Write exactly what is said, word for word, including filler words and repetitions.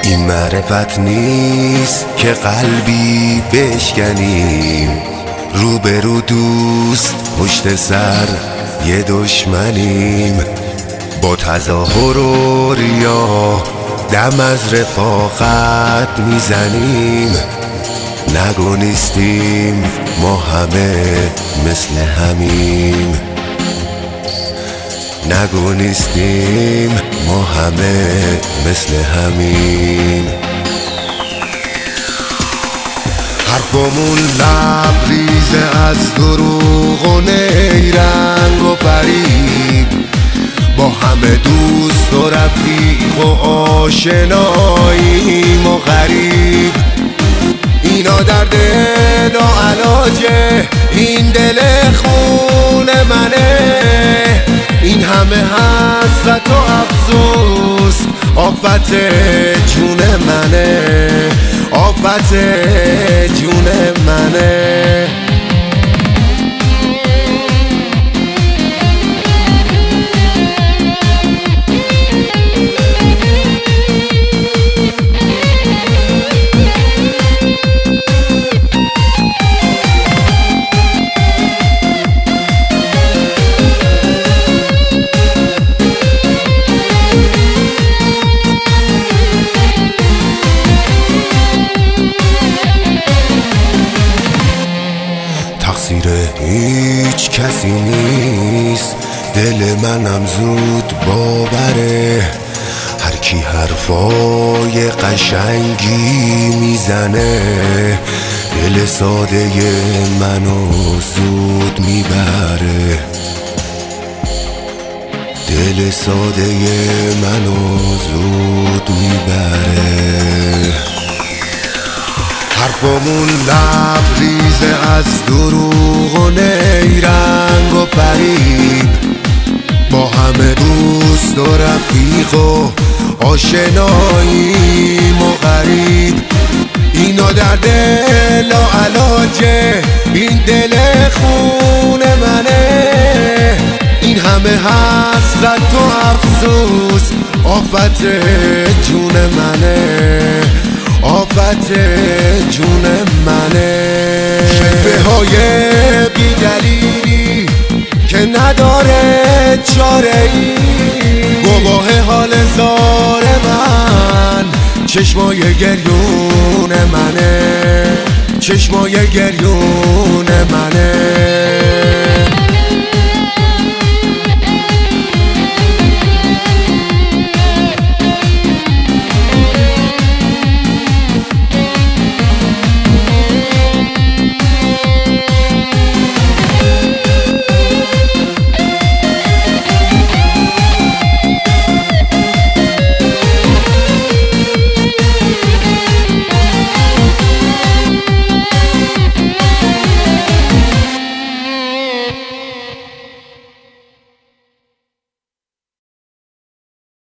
این معرفت نیست که قلبی بشکنیم، روبرو دوست پشت سر یه دشمنیم. با تظاهر و ریا دم از رفاقت میزنیم، نگو نیستیم ما همه مثل همیم، نگو نیستیم ما همه مثل همیم. حرفمون لبریزه از دروغ و نیرنگ و فریب، با همه دوست و رفیق و آشناییم و غریب. اینا در دل و علاجه، این دل خون منه، این همه حسرت و افسوس آفت جون منه، آفت جون منه. تقصیر هیچ کسی نیست، دل منم زود باوره. هر کی حرفای قشنگی میزنه، دل ساده منو زود میبره، دل ساده منو زود میبره. حرفمون لبریزه از دروغ و نیرنگ و فریب، با همه دوست و رفیق و آشناییم و غریب. اینا در دل و علاجه، این دل خون منه، این همه حسرت و افسوس آفت جون منه، آفت جون منه. شکوه های بی دلیلی که نداره چاره ای، گواه حال زار من چشمای گریون منه، چشمای گریون منه.